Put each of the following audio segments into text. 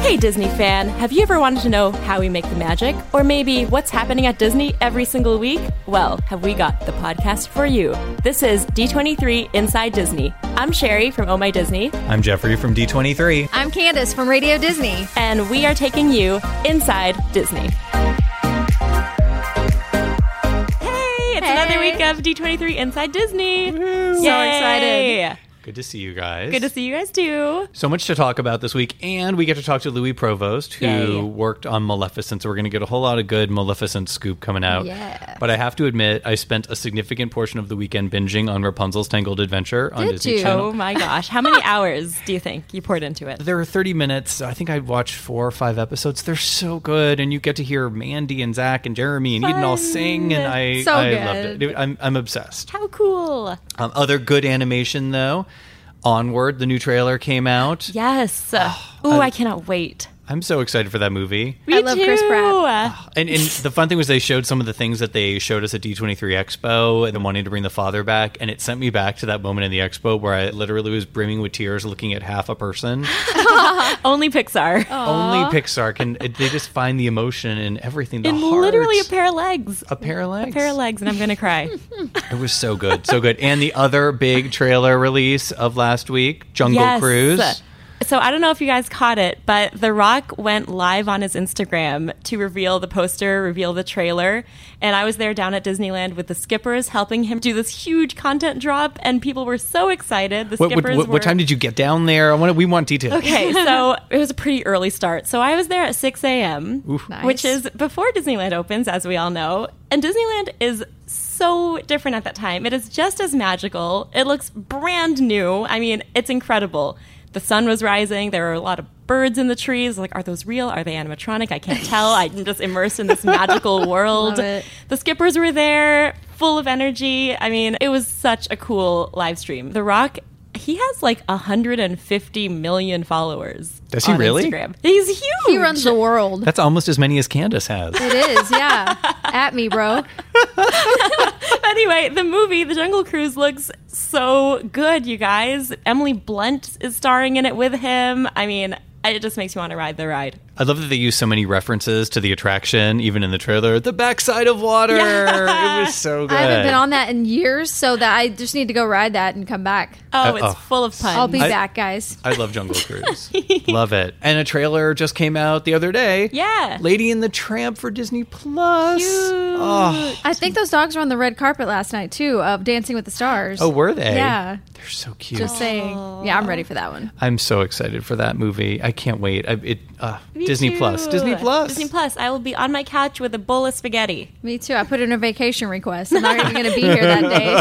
Hey Disney fan, have you ever wanted to know how we make the magic? Or maybe what's happening at Disney every single week? Well, have we got the podcast for you. This is D23 Inside Disney. I'm Sherry from Oh My Disney. I'm Jeffrey from D23. I'm Candace from Radio Disney. And we are taking you inside Disney. Hey, it's another week of D23 Inside Disney. Woo. So excited. Good to see you guys. Good to see you guys too. So much to talk about this week, and we get to talk to Louis Provost, who worked on Maleficent, so we're going to get a whole lot of good Maleficent scoop coming out. Yeah. But I have to admit, I spent a significant portion of the weekend binging on Rapunzel's Tangled Adventure on Disney Channel. Oh my gosh. How many hours do you think you poured into it? There are 30 minutes. I think I watched 4 or 5 episodes. They're so good, and you get to hear Mandy and Zach and Jeremy and Eden all sing, and I loved it. I'm obsessed. How cool. Other good animation, though. Onward, the new trailer came out. Yes. I cannot wait. I'm so excited for that movie. Me I love too. Chris Pratt. And the fun thing was they showed some of the things that they showed us at D23 Expo and wanting to bring the father back. And it sent me back to that moment in the expo where I literally was brimming with tears looking at half a person. Only Pixar. Only Pixar can. They just find the emotion in everything. The In heart. literally a pair of legs. A pair of legs. A pair of legs, and I'm going to cry. It was so good. So good. And the other big trailer release of last week, Jungle Cruise. So I don't know if you guys caught it, but The Rock went live on his Instagram to reveal the poster, reveal the trailer. And I was there down at Disneyland with the skippers helping him do this huge content drop. And people were so excited. The skippers were... What time did you get down there? We want details. Okay, so it was a pretty early start. So I was there at 6 a.m., Nice. which is before Disneyland opens, as we all know. And Disneyland is so different at that time. It is just as magical. It looks brand new. I mean, it's incredible. The sun was rising. There were a lot of birds in the trees. Like, are those real? Are they animatronic? I can't tell. I'm just immersed in this magical world. Love it. The skippers were there, full of energy. I mean, it was such a cool live stream. The Rock, he has like 150 million followers. Does he on really? Instagram. He's huge. He runs the world. That's almost as many as Candace has. It is, yeah. At me, bro. Anyway, the movie, The Jungle Cruise, looks so good, you guys. Emily Blunt is starring in it with him. I mean, it just makes me want to ride the ride. I love that they use so many references to the attraction, even in the trailer. The backside of water. Yeah. It was so good. I haven't been on that in years, so that I just need to go ride that and come back. Oh, it's full of puns. I'll be back, guys. I love Jungle Cruise. Love it. And a trailer just came out the other day. Yeah. Lady and the Tramp for Disney Plus. Cute. Oh. I think those dogs were on the red carpet last night, too, of Dancing with the Stars. Oh, were they? Yeah. They're so cute. Just saying. Yeah, I'm ready for that one. I'm so excited for that movie. I can't wait. Me Disney too. Plus. Disney Plus. Disney Plus. I will be on my couch with a bowl of spaghetti. Me too. I put in a vacation request. I'm not even going to be here that day,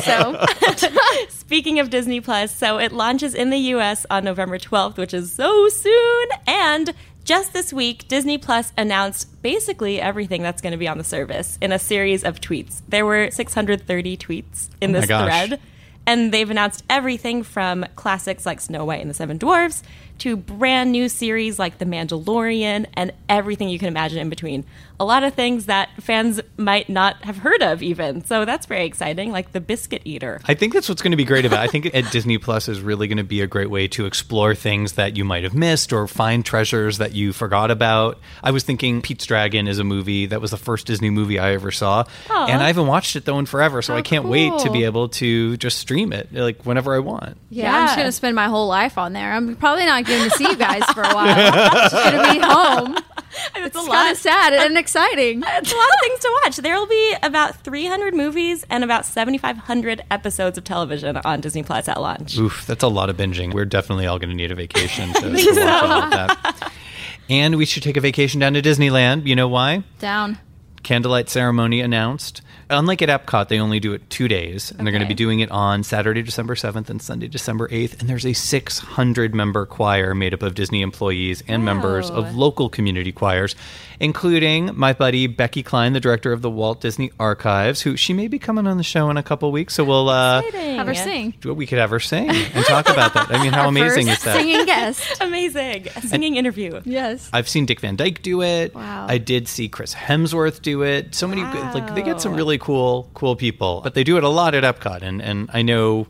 so... Speaking of Disney Plus, so it launches in the U.S. on November 12th, which is so soon. And just this week, Disney Plus announced basically everything that's going to be on the service in a series of tweets. There were 630 tweets in this thread. And they've announced everything from classics like Snow White and the Seven Dwarfs to brand new series like The Mandalorian and everything you can imagine in between. A lot of things that fans might not have heard of even. So that's very exciting, like The Biscuit Eater. I think that's what's going to be great about it. I think at Disney Plus is really going to be a great way to explore things that you might have missed or find treasures that you forgot about. I was thinking Pete's Dragon is a movie that was the first Disney movie I ever saw. Aww. And I haven't watched it though in forever, so Oh, I can't wait to cool. be able to just stream it like whenever I want. Yeah, I'm just Yeah. going to spend my whole life on there. I'm probably not going to see you guys for a while. I'm just going to be home. It's It's kind of sad and exciting. It's a lot of things to watch. There will be about 300 movies and about 7,500 episodes of television on Disney Plus at launch. Oof, that's a lot of binging. We're definitely all going to need a vacation to watch all of that. And we should take a vacation down to Disneyland. You know why? Down. Candlelight ceremony announced. Unlike at Epcot, they only do it 2 days, and they're going to be doing it on Saturday, December 7th and Sunday, December 8th. And there's a 600-member choir made up of Disney employees and members of local community choirs, including my buddy Becky Klein, the director of the Walt Disney Archives, who she may be coming on the show in a couple weeks. So we'll Have her sing. we could have her sing and talk about that. I mean, how amazing is First that? singing guest. Amazing. A singing interview. Yes. I've seen Dick Van Dyke do it. Wow. I did see Chris Hemsworth do it. So many, like, they get some really cool people, but they do it a lot at Epcot. And I know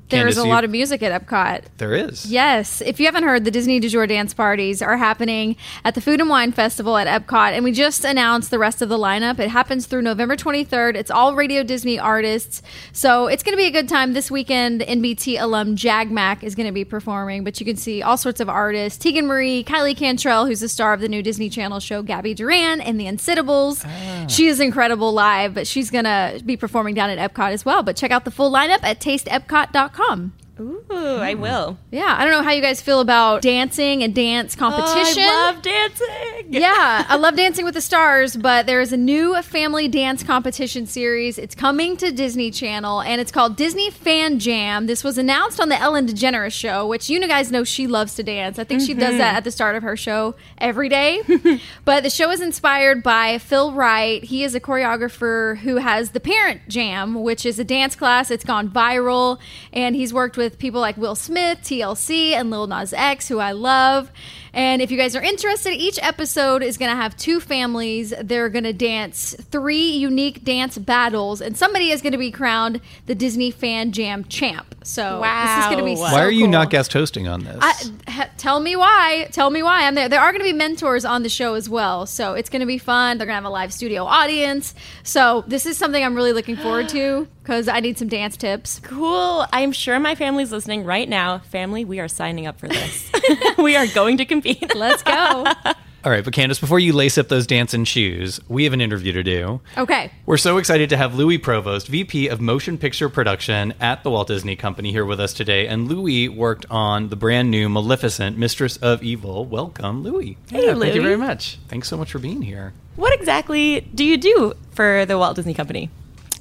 There's Candace, a lot of music at Epcot. There is. Yes. If you haven't heard, the Disney Du Jour dance parties are happening at the Food and Wine Festival at Epcot, and we just announced the rest of the lineup. It happens through November 23rd. It's all Radio Disney artists, so it's going to be a good time. This weekend, NBT alum Jag Mack is going to be performing, but you can see all sorts of artists. Tegan Marie, Kylie Cantrell, who's the star of the new Disney Channel show Gabby Duran, and the Unsittables. She is incredible live, but she's going to be performing down at Epcot as well. But check out the full lineup at tasteepcot.com. Ooh, I will. Yeah, I don't know how you guys feel about dancing and dance competition. I love dancing. Yeah, I love Dancing with the Stars, but there is a new family dance competition series. It's coming to Disney Channel, and it's called Disney Fan Jam. This was announced on the Ellen DeGeneres show, which you guys know she loves to dance. I think she does that at the start of her show every day. But the show is inspired by Phil Wright. He is a choreographer who has the Parent Jam, which is a dance class. It's gone viral, and he's worked with people like Will Smith, TLC, and Lil Nas X, who I love. And if you guys are interested, each episode is going to have two families. They're going to dance 3 unique dance battles, and somebody is going to be crowned the Disney Fan Jam champ. So this is going to be so Why are you cool. not guest hosting on this? Tell me why. Tell me why I'm there. There are going to be mentors on the show as well, so it's going to be fun. They're going to have a live studio audience. So this is something I'm really looking forward to because I need some dance tips. Cool. I'm sure my family's listening right now. Family, we are signing up for this. We are going to compete. Let's go. All right, but Candace, before you lace up those dancing shoes, we have an interview to do. Okay. We're so excited to have Louis Provost, VP of Motion Picture Production at the Walt Disney Company, here with us today. And Louis worked on the brand new Maleficent, Mistress of Evil. Welcome, Louis. Hey, Thank you Louis. very much. Thanks so much for being here. What exactly do you do for the Walt Disney Company?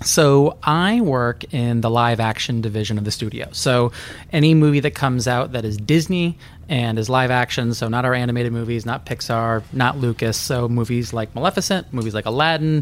So I work in the live action division of the studio. So any movie that comes out that is Disney and is live action, so not our animated movies, not Pixar, not Lucas, so movies like Maleficent, movies like Aladdin,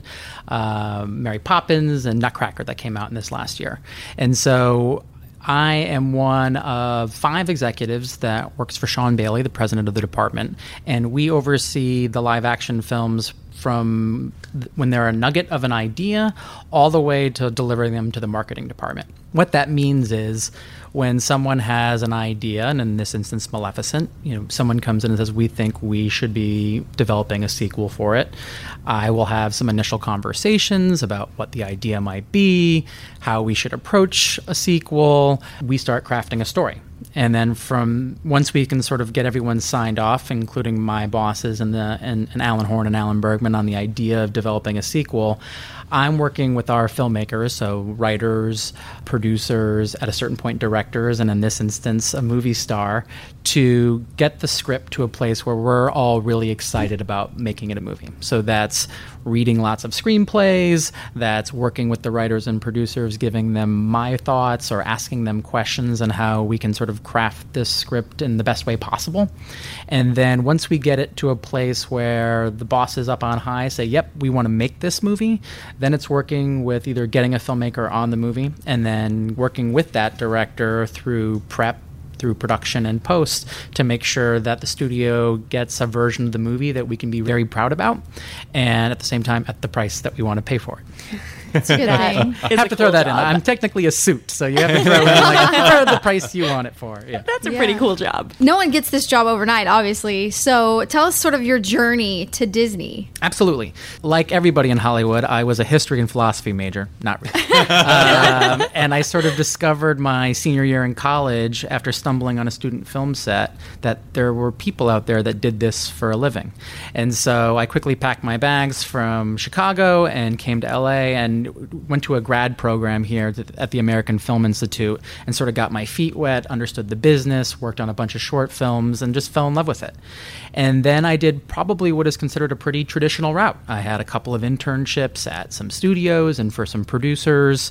Mary Poppins, and Nutcracker that came out in this last year. And so I am one of 5 executives that works for Sean Bailey, the president of the department, and we oversee the live action films from when they're a nugget of an idea all the way to delivering them to the marketing department. What that means is when someone has an idea, and in this instance Maleficent, someone comes in and says, we think we should be developing a sequel for it. I will have some initial conversations about what the idea might be, how we should approach a sequel. We start crafting a story. And then once we can sort of get everyone signed off, including my bosses and Alan Horn and Alan Bergman on the idea of developing a sequel, I'm working with our filmmakers, so writers, producers, at a certain point directors, and in this instance a movie star, to get the script to a place where we're all really excited about making it a movie. So that's reading lots of screenplays, that's working with the writers and producers, giving them my thoughts or asking them questions on how we can sort of craft this script in the best way possible. And then once we get it to a place where the bosses up on high say, yep, we want to make this movie, then it's working with either getting a filmmaker on the movie and then working with that director through prep, through production and post to make sure that the studio gets a version of the movie that we can be very proud about, and at the same time at the price that we want to pay for it. It's a good thing. I have to throw that in. I'm technically a suit, so you have to throw in the price you want it for. Yeah. That's a pretty cool job. No one gets this job overnight, obviously. So tell us sort of your journey to Disney. Absolutely. Like everybody in Hollywood, I was a history and philosophy major. Not really. And I sort of discovered my senior year in college after stumbling on a student film set that there were people out there that did this for a living. And so I quickly packed my bags from Chicago and came to LA and went to a grad program here at the American Film Institute and sort of got my feet wet, understood the business, worked on a bunch of short films, and just fell in love with it. And then I did probably what is considered a pretty traditional route. I had a couple of internships at some studios and for some producers,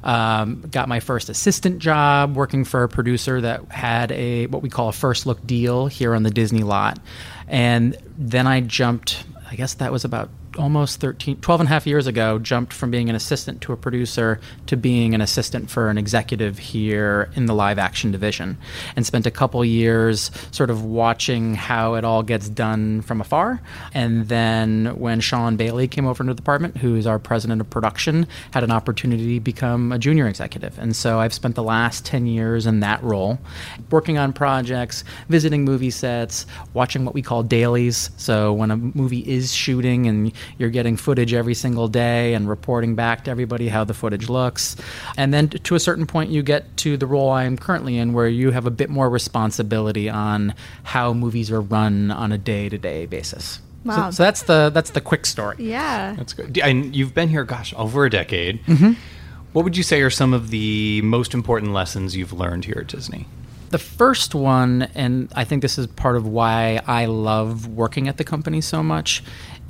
got my first assistant job working for a producer that had what we call a first look deal here on the Disney lot. And then I jumped, I guess that was about almost 12 and a half years ago, jumped from being an assistant to a producer to being an assistant for an executive here in the live action division, and spent a couple years sort of watching how it all gets done from afar. And then when Sean Bailey came over into the department, who is our president of production, had an opportunity to become a junior executive. And so I've spent the last 10 years in that role, working on projects, visiting movie sets, watching what we call dailies. So when a movie is shooting and you're getting footage every single day and reporting back to everybody how the footage looks. And then to a certain point, you get to the role I'm currently in, where you have a bit more responsibility on how movies are run on a day-to-day basis. Wow. So that's the quick story. Yeah. That's good. And you've been here, over a decade. Mm-hmm. What would you say are some of the most important lessons you've learned here at Disney? The first one, and I think this is part of why I love working at the company so much,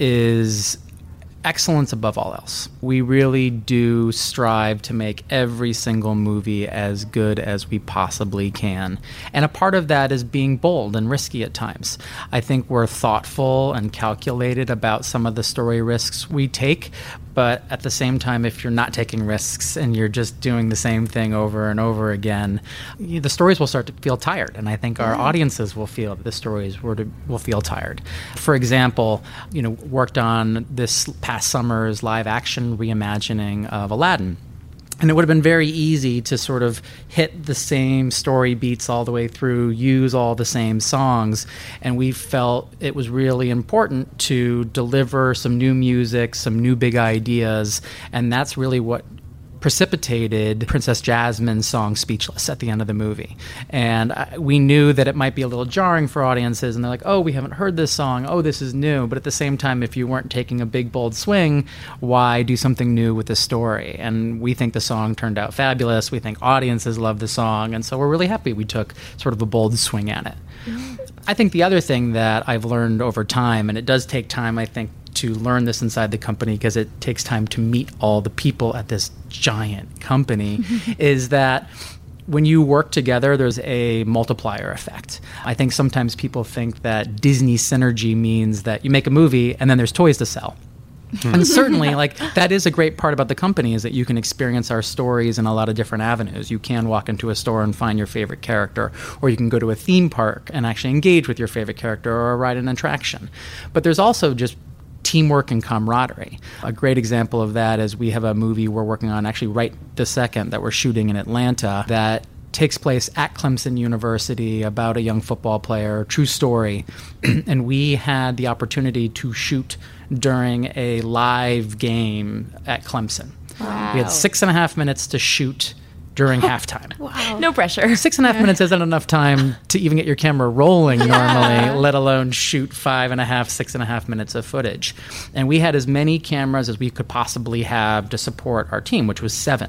is excellence above all else. We really do strive to make every single movie as good as we possibly can. And a part of that is being bold and risky at times. I think we're thoughtful and calculated about some of the story risks we take, but at the same time, if you're not taking risks and you're just doing the same thing over and over again, the stories will start to feel tired. And I think our audiences will feel that the stories will feel tired. For example, worked on this past summer's live action reimagining of Aladdin. And it would have been very easy to sort of hit the same story beats all the way through, use all the same songs. And we felt it was really important to deliver some new music, some new big ideas. And that's really what precipitated Princess Jasmine's song Speechless at the end of the movie. And we knew that it might be a little jarring for audiences, and they're like, oh, we haven't heard this song, oh, this is new. But at the same time, if you weren't taking a big, bold swing, why do something new with the story? And we think the song turned out fabulous. We think audiences love the song, and so we're really happy we took sort of a bold swing at it. I think the other thing that I've learned over time, and it does take time, I think, to learn this inside the company because it takes time to meet all the people at this giant company, is that when you work together, there's a multiplier effect. I think sometimes people think that Disney synergy means that you make a movie and then there's toys to sell. And certainly, that is a great part about the company, is that you can experience our stories in a lot of different avenues. You can walk into a store and find your favorite character, or you can go to a theme park and actually engage with your favorite character or ride an attraction. But there's also just teamwork and camaraderie. A great example of that is we have a movie we're working on actually right this second that we're shooting in Atlanta that takes place at Clemson University about a young football player, true story. And we had the opportunity to shoot during a live game at Clemson. Wow. We had 6.5 minutes to shoot during halftime. Wow. No pressure. 6.5 minutes isn't enough time to even get your camera rolling normally, let alone shoot 6.5 minutes of footage. And we had as many cameras as we could possibly have to support our team, which was 7.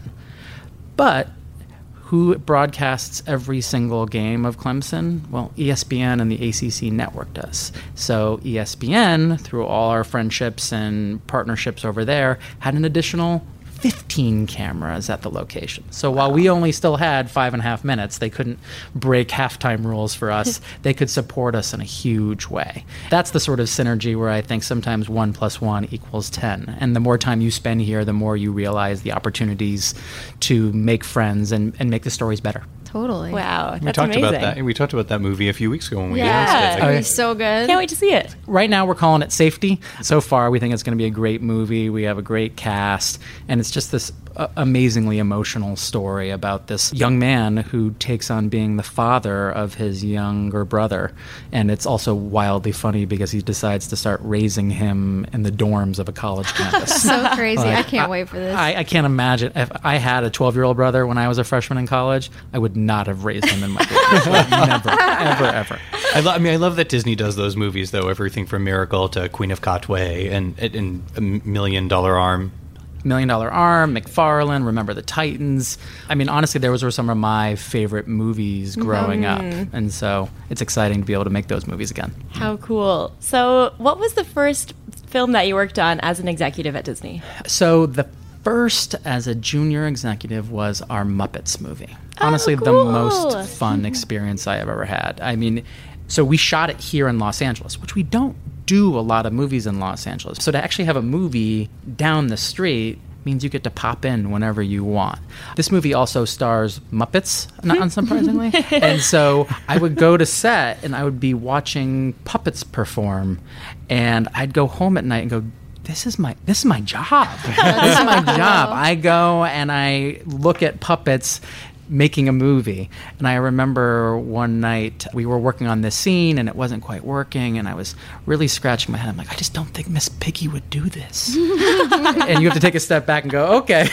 But who broadcasts every single game of Clemson? Well, ESPN and the ACC network does. So ESPN, through all our friendships and partnerships over there, had an additional 15 cameras at the location. So while we only still had 5.5 minutes, they couldn't break halftime rules for us. They could support us in a huge way. That's the sort of synergy where I think sometimes 1 + 1 = 10. And the more time you spend here, the more you realize the opportunities to make friends and make the stories better. Totally. Wow, that's We talked amazing. about that. We talked about that movie a few weeks ago when we Yeah, announced it's it. going to be so good. Can't wait to see it. Right now, we're calling it Safety. So far, we think it's going to be a great movie. We have a great cast, and it's just this amazingly emotional story about this young man who takes on being the father of his younger brother. And it's also wildly funny because he decides to start raising him in the dorms of a college campus. So crazy. I can't wait for this. I can't imagine. If I had a 12-year-old brother when I was a freshman in college, I would not have raised him in my dorms. Like, never, ever. I love that Disney does those movies, though. Everything from Miracle to Queen of Katwe and A $1 Million Arm. $1 Million Arm, McFarlane, Remember the Titans. I mean, honestly, those were some of my favorite movies growing up. And so it's exciting to be able to make those movies again. How cool. So what was the first film that you worked on as an executive at Disney? So the first as a junior executive was our Muppets movie. Honestly, the cool. most fun experience I have ever had. I mean, so we shot it here in Los Angeles, which we don't do a lot of movies in Los Angeles. So to actually have a movie down the street means you get to pop in whenever you want. This movie also stars Muppets, not unsurprisingly. And so I would go to set and I would be watching puppets perform, and I'd go home at night and go, this is my job. This is my job. I go and I look at puppets making a movie. And I remember one night we were working on this scene and it wasn't quite working, and I was really scratching my head. I'm like, I just don't think Miss Piggy would do this. And you have to take a step back and go, okay,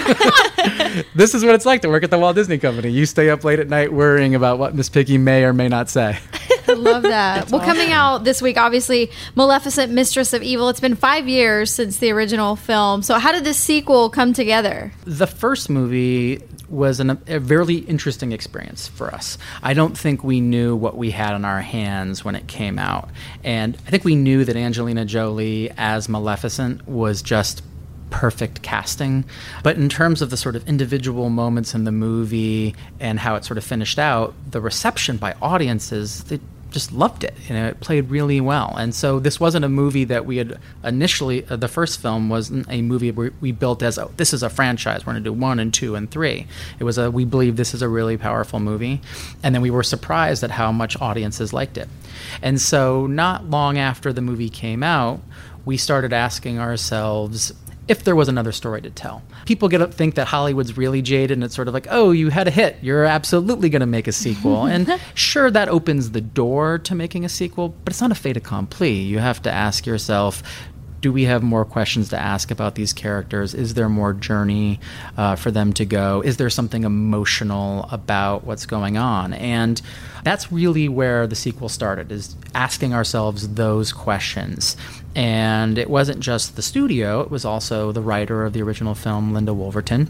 this is what it's like to work at the Walt Disney Company. You stay up late at night worrying about what Miss Piggy may or may not say. I love that. Well, coming out this week, obviously, Maleficent, Mistress of Evil. It's been 5 years since the original film. So how did this sequel come together? The first movie was a very interesting experience for us. I don't think we knew what we had on our hands when it came out. And I think we knew that Angelina Jolie as Maleficent was just perfect casting. But in terms of the sort of individual moments in the movie and how it sort of finished out, the reception by audiences, they just loved it. You know, it played really well. And so this wasn't a movie that we had initially, the first film wasn't a movie we built as, this is a franchise, we're going to do 1 and 2 and 3. It was we believe this is a really powerful movie. And then we were surprised at how much audiences liked it. And so not long after the movie came out, we started asking ourselves if there was another story to tell. People think that Hollywood's really jaded, and it's sort of like, oh, you had a hit, you're absolutely going to make a sequel. And sure, that opens the door to making a sequel, but it's not a fait accompli. You have to ask yourself, do we have more questions to ask about these characters? Is there more journey for them to go? Is there something emotional about what's going on? And that's really where the sequel started, is asking ourselves those questions. And it wasn't just the studio, it was also the writer of the original film, Linda Wolverton,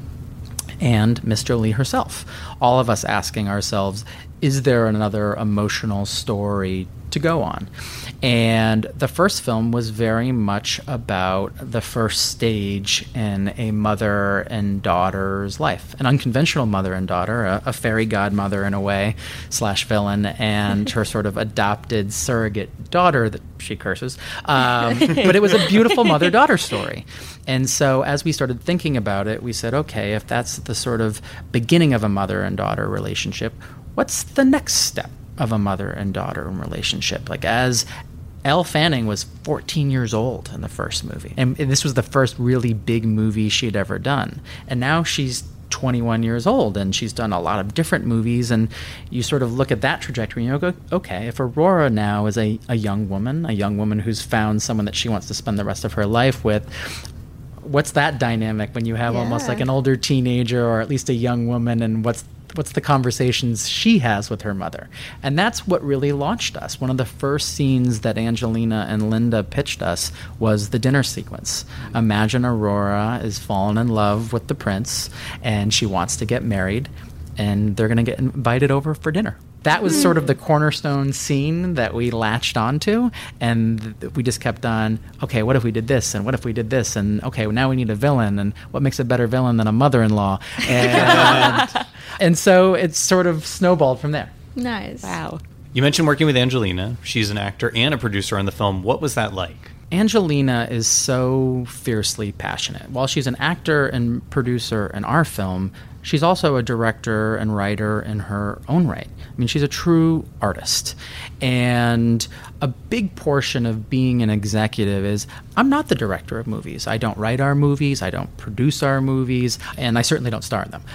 and Miss Jolie herself. All of us asking ourselves, is there another emotional story to go on? And the first film was very much about the first stage in a mother and daughter's life, an unconventional mother and daughter, a fairy godmother in a way, / villain, and her sort of adopted surrogate daughter that she curses. But it was a beautiful mother-daughter story. And so as we started thinking about it, we said, okay, if that's the sort of beginning of a mother and daughter relationship, what's the next step of a mother and daughter relationship? Like, as Elle Fanning was 14 years old in the first movie, and this was the first really big movie she'd ever done. And now she's 21 years old, and she's done a lot of different movies, and you sort of look at that trajectory and you go, okay, if Aurora now is a young woman who's found someone that she wants to spend the rest of her life with, what's that dynamic when you have almost like an older teenager or at least a young woman, and what's the conversations she has with her mother? And that's what really launched us. One of the first scenes that Angelina and Linda pitched us was the dinner sequence. Imagine Aurora is fallen in love with the prince, and she wants to get married, and they're going to get invited over for dinner. That was sort of the cornerstone scene that we latched onto, and we just kept on, okay, what if we did this, and what if we did this, and okay, now we need a villain, and what makes a better villain than a mother-in-law? And so it's sort of snowballed from there. Nice. Wow. You mentioned working with Angelina. She's an actor and a producer on the film. What was that like? Angelina is so fiercely passionate. While she's an actor and producer in our film, she's also a director and writer in her own right. I mean, she's a true artist. And a big portion of being an executive is, I'm not the director of movies. I don't write our movies. I don't produce our movies. And I certainly don't star in them.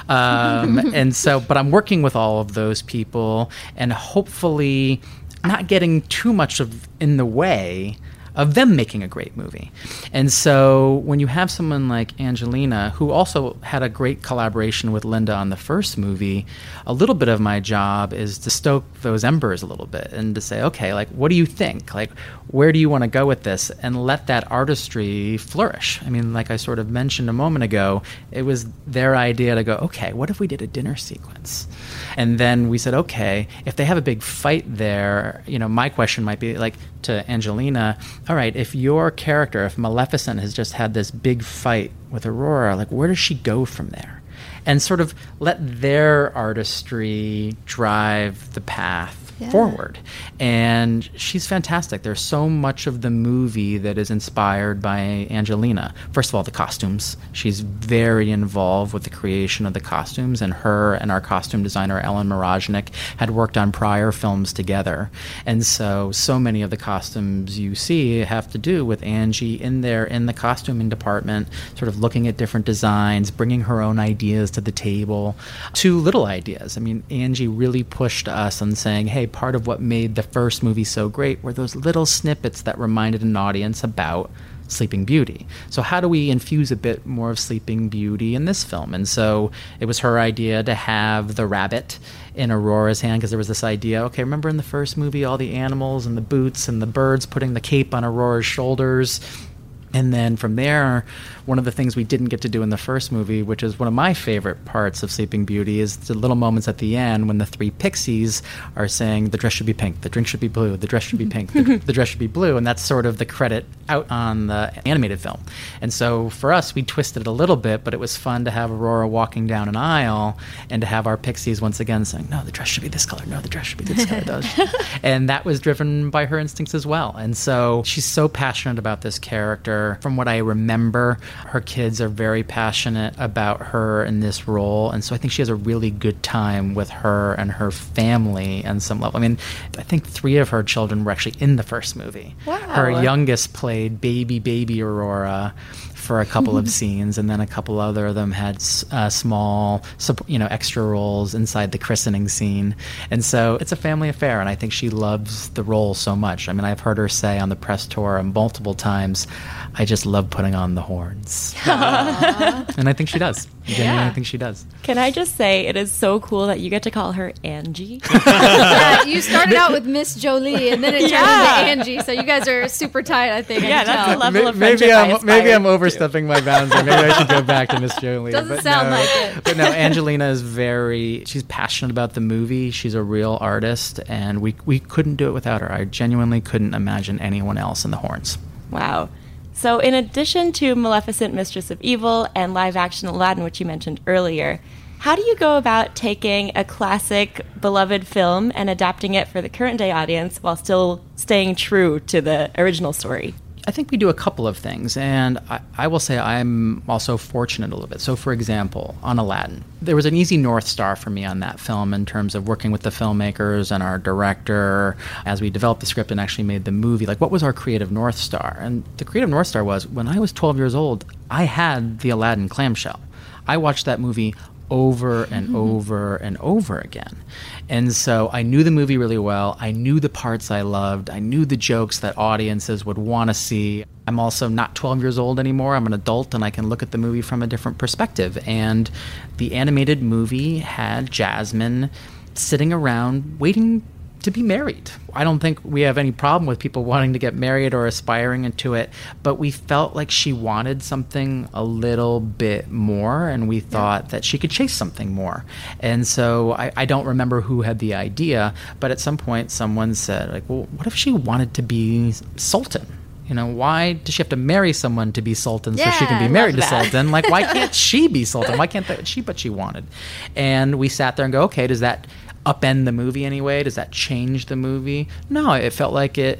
But I'm working with all of those people and hopefully not getting too much in the way of them making a great movie. And so when you have someone like Angelina, who also had a great collaboration with Linda on the first movie, a little bit of my job is to stoke those embers a little bit and to say, okay, like, what do you think? Like, where do you want to go with this? And let that artistry flourish. I mean, like I sort of mentioned a moment ago, it was their idea to go, okay, what if we did a dinner sequence? And then we said, okay, if they have a big fight there, my question might be like to Angelina, all right, if your character, if Maleficent has just had this big fight with Aurora, like, where does she go from there? And sort of let their artistry drive the path forward. And she's fantastic. There's so much of the movie that is inspired by Angelina. First of all, the costumes. She's very involved with the creation of the costumes, and her and our costume designer, Ellen Mirojnik, had worked on prior films together. And so many of the costumes you see have to do with Angie in there in the costuming department, sort of looking at different designs, bringing her own ideas to the table, to little ideas. I mean, Angie really pushed us on saying, hey, part of what made the first movie so great were those little snippets that reminded an audience about Sleeping Beauty. So how do we infuse a bit more of Sleeping Beauty in this film? And so it was her idea to have the rabbit in Aurora's hand, because there was this idea, okay, remember in the first movie all the animals and the boots and the birds putting the cape on Aurora's shoulders? And then from there, one of the things we didn't get to do in the first movie, which is one of my favorite parts of Sleeping Beauty, is the little moments at the end when the three pixies are saying the dress should be pink, the drink should be blue, the dress should be pink, the dress should be blue. And that's sort of the credit out on the animated film. And so for us, we twisted it a little bit, but it was fun to have Aurora walking down an aisle and to have our pixies once again saying, no, the dress should be this color, no, the dress should be this color. And that was driven by her instincts as well. And so she's so passionate about this character. From what I remember, her kids are very passionate about her in this role, and so I think she has a really good time with her and her family on some level. I mean, I think 3 of her children were actually in the first movie. Wow. Her youngest played baby Aurora for a couple of scenes, and then a couple other of them had small, extra roles inside the christening scene. And so it's a family affair, and I think she loves the role so much. I mean, I've heard her say on the press tour multiple times, I just love putting on the horns. And I think she does. I think she does. Can I just say, it is so cool that you get to call her Angie. Yeah, you started out with Miss Jolie, and then it turned into Angie. So you guys are super tight, I think. Yeah, that's a love. level of friendship Maybe I'm overstepping my bounds. Maybe I should go back to Miss Jolie. Doesn't sound like it. But no, Angelina is she's passionate about the movie. She's a real artist, and we couldn't do it without her. I genuinely couldn't imagine anyone else in the horns. Wow. So in addition to Maleficent, Mistress of Evil, and live-action Aladdin, which you mentioned earlier, how do you go about taking a classic, beloved film and adapting it for the current-day audience while still staying true to the original story? I think we do a couple of things, and I will say I'm also fortunate a little bit. So, for example, on Aladdin, there was an easy North Star for me on that film in terms of working with the filmmakers and our director as we developed the script and actually made the movie. Like, what was our creative North Star? And the creative North Star was, when I was 12 years old, I had the Aladdin clamshell. I watched that movie over and over and over again. And so I knew the movie really well. I knew the parts I loved. I knew the jokes that audiences would want to see. I'm also not 12 years old anymore. I'm an adult, and I can look at the movie from a different perspective. And the animated movie had Jasmine sitting around waiting to be married. I don't think we have any problem with people wanting to get married or aspiring into it, but we felt like she wanted something a little bit more, and we thought that she could chase something more. And so I don't remember who had the idea, but at some point someone said, like, well, what if she wanted to be Sultan? You know, why does she have to marry someone to be Sultan so she can be married to Sultan? Like, why can't she be Sultan? Why can't that she? But she wanted. And we sat there and go, okay, does that upend the movie anyway? Does that change the movie? No, it felt like it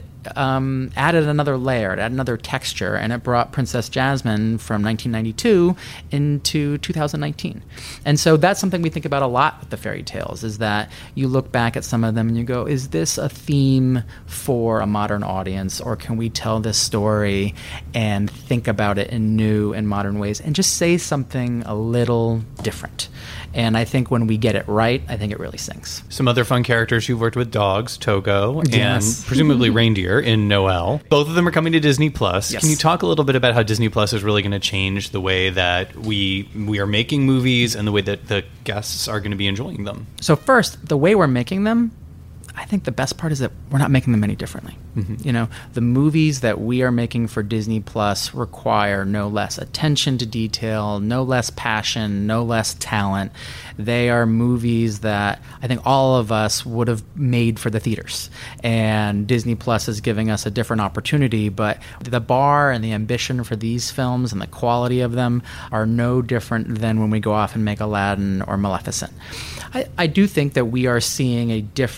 added another layer, it added another texture, and it brought Princess Jasmine from 1992 into 2019. And so that's something we think about a lot with the fairy tales, is that you look back at some of them and you go, is this a theme for a modern audience, or can we tell this story and think about it in new and modern ways and just say something a little different? And I think when we get it right, I think it really sings. Some other fun characters you've worked with: Dogs, Togo, and presumably Reindeer in Noelle. Both of them are coming to Disney Plus. Yes. Can you talk a little bit about how Disney Plus is really going to change the way that we are making movies and the way that the guests are going to be enjoying them? So first, the way we're making them, I think the best part is that we're not making them any differently. You know, the movies that we are making for Disney Plus require no less attention to detail, no less passion, no less talent. They are movies that I think all of us would have made for the theaters. And Disney Plus is giving us a different opportunity, but the bar and the ambition for these films and the quality of them are no different than when we go off and make Aladdin or Maleficent. I do think that we are seeing a difference in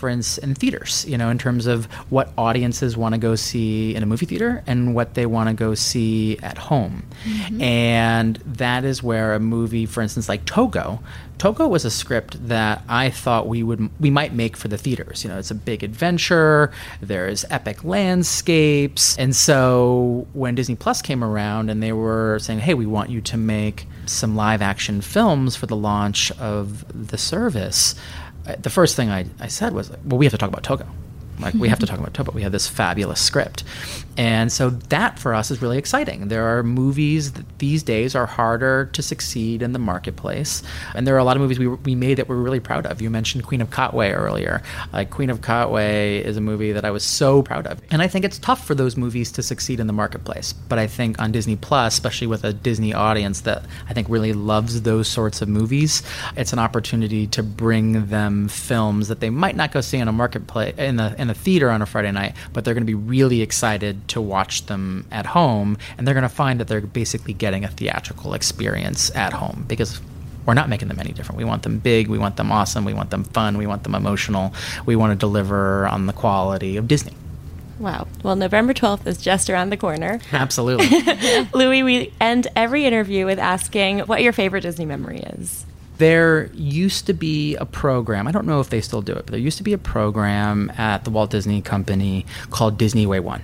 in theaters, in terms of what audiences want to go see in a movie theater and what they want to go see at home. Mm-hmm. And that is where a movie, for instance, like Togo was a script that I thought we might make for the theaters. It's a big adventure. There's epic landscapes. And so when Disney Plus came around and they were saying, hey, we want you to make some live action films for the launch of the service, the first thing I said was, well, we have to talk about Togo. We have to talk about Togo. We have this fabulous script. And so that for us is really exciting. There are movies that these days are harder to succeed in the marketplace. And there are a lot of movies we made that we're really proud of. You mentioned Queen of Katwe earlier. Queen of Katwe is a movie that I was so proud of. And I think it's tough for those movies to succeed in the marketplace. But I think on Disney Plus, especially with a Disney audience that I think really loves those sorts of movies, it's an opportunity to bring them films that they might not go see in a marketplace, in a theater on a Friday night, but they're going to be really excited to watch them at home, and they're going to find that they're basically getting a theatrical experience at home, because we're not making them any different. We want them big, we want them awesome, we want them fun, we want them emotional. We want to deliver on the quality of Disney. Wow. Well, November 12th is just around the corner. Absolutely. Louis, we end every interview with asking what your favorite Disney memory is. There used to be a program, I don't know if they still do it, but there used to be a program at the Walt Disney Company called Disney Way 1.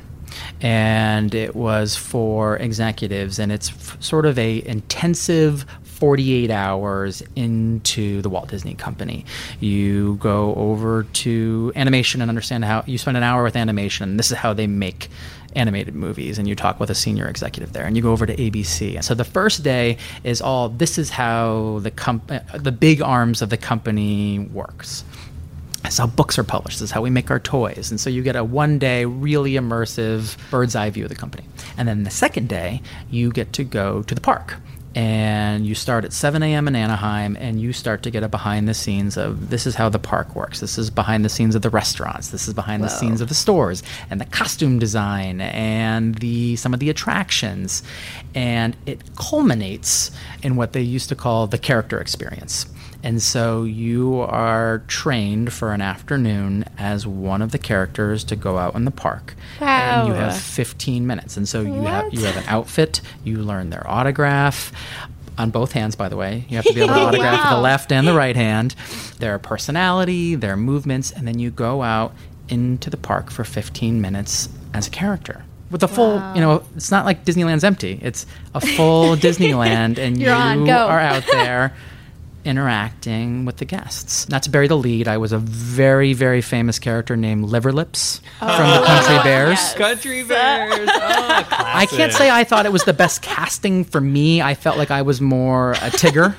And it was for executives, and it's sort of a intensive 48 hours into the Walt Disney Company. You go over to animation and understand how you spend an hour with animation, and this is how they make animated movies, and you talk with a senior executive there, and you go over to ABC. So the first day is this is how the big arms of the company works. This is how books are published. This is how we make our toys. And so you get a one-day, really immersive bird's eye view of the company. And then the second day, you get to go to the park. And you start at 7 a.m. in Anaheim, and you start to get a behind the scenes of this is how the park works. This is behind the scenes of the restaurants. This is behind the scenes of the stores and the costume design and some of the attractions. And it culminates in what they used to call the character experience. And so you are trained for an afternoon as one of the characters to go out in the park. Wow. And you have 15 minutes. And so you have an outfit, you learn their autograph. On both hands, by the way. You have to be able to autograph with the left and the right hand. Their personality, their movements, and then you go out into the park for 15 minutes as a character. With a full, it's not like Disneyland's empty. It's a full Disneyland, and you are out there interacting with the guests. Not to bury the lead, I was a very, very famous character named Liverlips from the Country Bears. Yes. Country Bears. I can't say I thought it was the best casting for me. I felt like I was more a Tigger.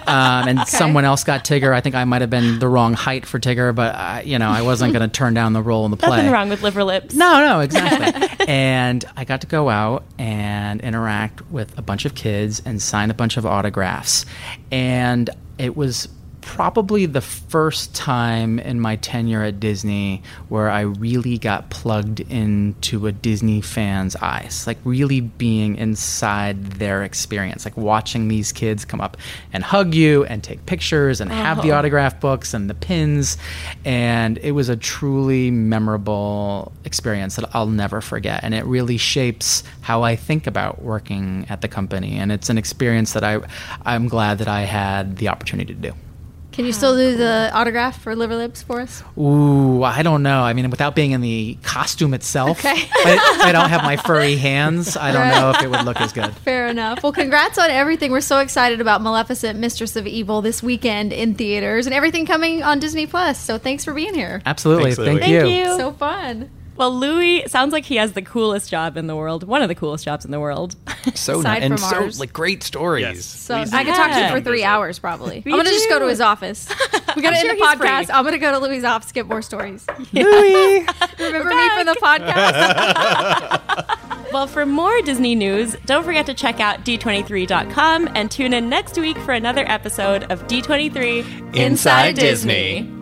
And someone else got Tigger. I think I might have been the wrong height for Tigger, but I wasn't going to turn down the role in the play. Nothing wrong with Liverlips. No, exactly. And I got to go out and interact with a bunch of kids and sign a bunch of autographs. And it was probably the first time in my tenure at Disney where I really got plugged into a Disney fan's eyes, like really being inside their experience, like watching these kids come up and hug you and take pictures and have the autograph books and the pins. And it was a truly memorable experience that I'll never forget. And it really shapes how I think about working at the company. And it's an experience that I'm glad that I had the opportunity to do. Can you still do the autograph for Liverlips for us? Ooh, I don't know. I mean, without being in the costume itself, okay. I don't have my furry hands. I don't know if it would look as good. Fair enough. Well, congrats on everything. We're so excited about Maleficent, Mistress of Evil this weekend in theaters and everything coming on Disney Plus. So thanks for being here. Absolutely. Thanks, Thank you. Thank you. So fun. Well, Louis sounds like he has the coolest job in the world. One of the coolest jobs in the world. So Aside nice. And from so ours. great stories. Yes. So Please I do. could talk to you for Yeah. 3 hours probably. Me I'm going to just go too. to his office. We got to end sure the he's podcast. free. I'm going to go to Louis' office, get more stories. Louis. Remember me from the podcast? Well, for more Disney news, don't forget to check out D23.com and tune in next week for another episode of D23 Inside Disney.